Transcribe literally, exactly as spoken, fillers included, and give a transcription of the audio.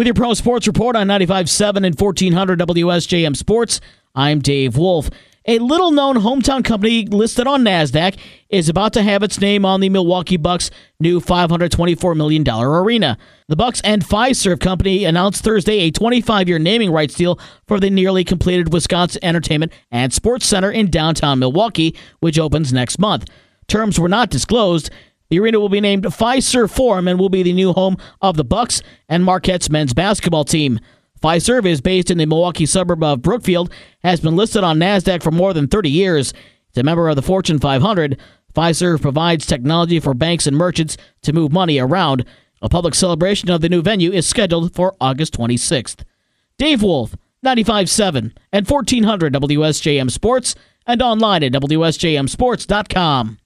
With your Pro Sports Report on ninety-five point seven and fourteen hundred W S J M Sports, I'm Dave Wolf. A little-known hometown company listed on NASDAQ is about to have its name on the Milwaukee Bucks' new five hundred twenty-four million dollars arena. The Bucks and Fiserv Company announced Thursday a twenty-five year naming rights deal for the nearly completed Wisconsin Entertainment and Sports Center in downtown Milwaukee, which opens next month. Terms were not disclosed. The arena will be named Fiserv Forum and will be the new home of the Bucks and Marquette's men's basketball team. Fiserv is based in the Milwaukee suburb of Brookfield, has been listed on NASDAQ for more than thirty years. It's a member of the Fortune five hundred. Fiserv provides technology for banks and merchants to move money around. A public celebration of the new venue is scheduled for August twenty-sixth. Dave Wolf, ninety-five point seven and fourteen hundred W S J M Sports, and online at W S J M sports dot com.